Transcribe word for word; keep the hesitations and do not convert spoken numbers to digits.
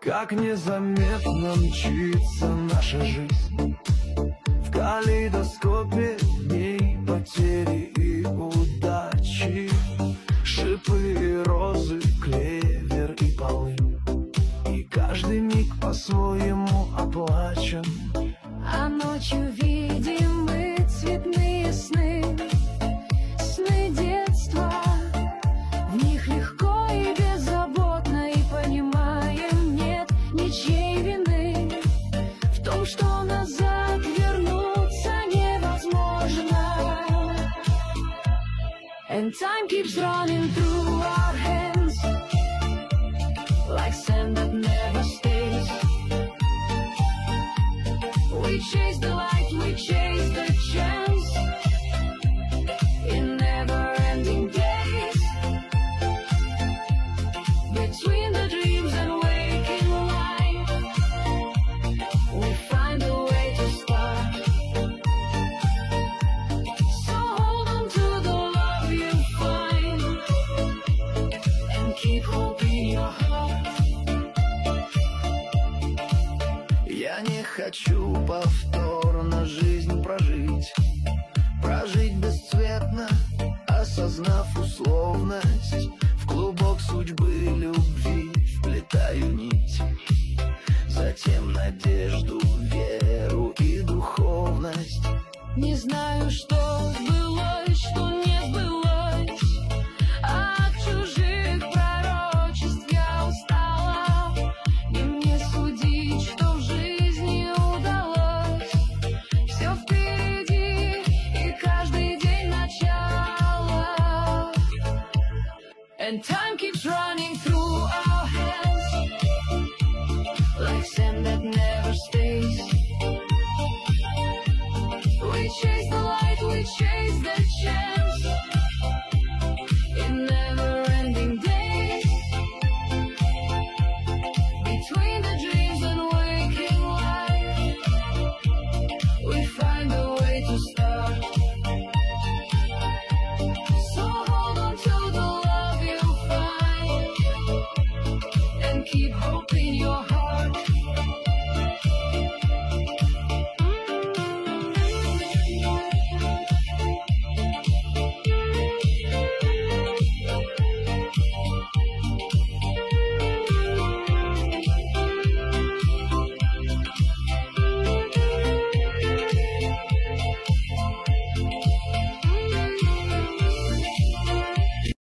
Как незаметно мчится наша жизнь в калейдоскопе дней потери и удачи. Шипы и розы, клевер и полынь, и каждый миг по-своему оплачен. А ночью видим мы цветные сны, сны детства. В них легко и беззаботно, и понимаем, нет ничьей вины в том, что назад вернуться невозможно. And time keeps running through our hands like sand that never stays. We chase the light, we chase the chance in never-ending days. Between the dreams and waking life, we find a way to start. So hold on to the love you find and keep hope in your heart. Я не хочу повторно жизнь прожить, прожить бесцветно, осознав условность в клубок судьбы, любви